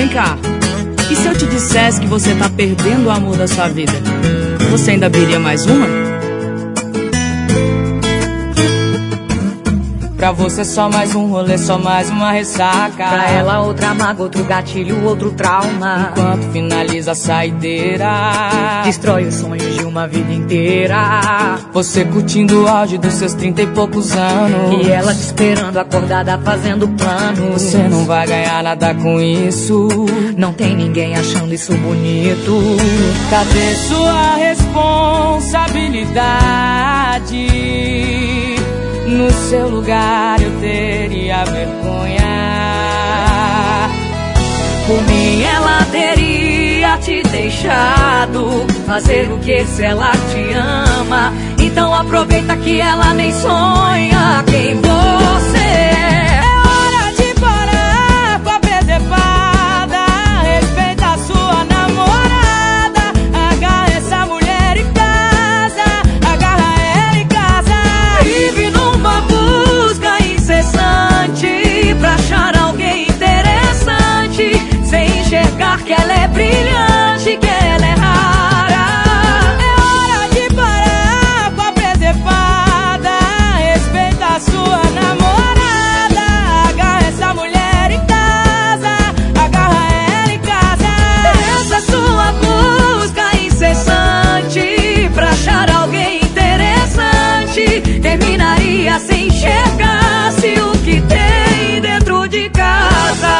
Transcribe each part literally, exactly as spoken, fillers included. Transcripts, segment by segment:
Vem cá, e se eu te dissesse que você tá perdendo o amor da sua vida? Você ainda abriria mais uma? Pra você só mais um rolê, só mais uma ressaca. Pra ela outra mágoa, outro gatilho, outro trauma. Enquanto finaliza a saideira, destrói os sonhos de uma vida inteira. Você curtindo o auge dos seus trinta e poucos anos, e ela te esperando acordada fazendo planos. Você não vai ganhar nada com isso. Não tem ninguém achando isso bonito. Cadê sua responsabilidade? No seu lugar eu teria vergonha. Por mim ela teria te deixado fazer o que se ela te ama. Então aproveita que ela nem sonha quem você é. É hora de parar com a presepada. Respeita a sua namorada. Agarra essa mulher em casa. Agarra ela em casa. Vive numa busca incessante pra achar alguém interessante, sem enxergar que ela é brilhante, que ela é rara. É hora de parar com a presepada. Respeita a sua namorada. Agarra essa mulher em casa. Agarra ela em casa. Essa sua busca incessante pra achar alguém interessante terminaria sem enxergar-se o que tem dentro de casa.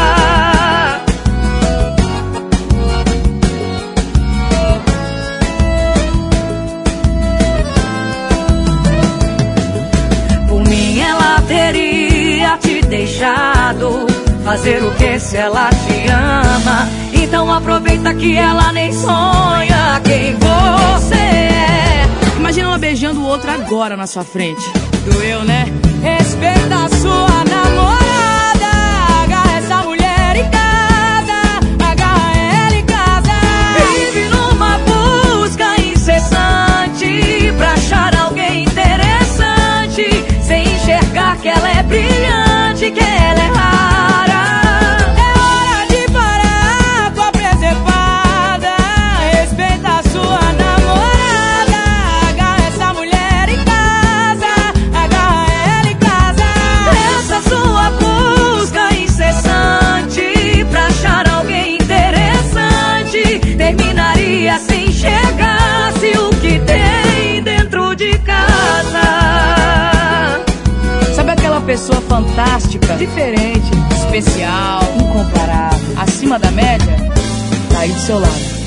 Por mim ela teria te deixado fazer o que se ela te ama. Então aproveita que ela nem sonha quem você é. Imagina ela beijando o outro agora na sua frente. Doeu, né? Respeita a sua namorada. Agarra essa mulher em casa. Agarra ela em casa. Vive numa busca incessante pra achar alguém interessante, sem enxergar que ela é brilhante, que ela é rara. É hora de parar com a presepada. Respeita a sua namorada. Agarra essa mulher em casa. Agarra ela em casa. Essa sua busca incessante pra achar alguém interessante terminaria sem enxergar-se o que tem dentro de casa. Sabe aquela pessoa fantástica, diferente, especial, incomparável, acima da média? Tá aí do seu lado.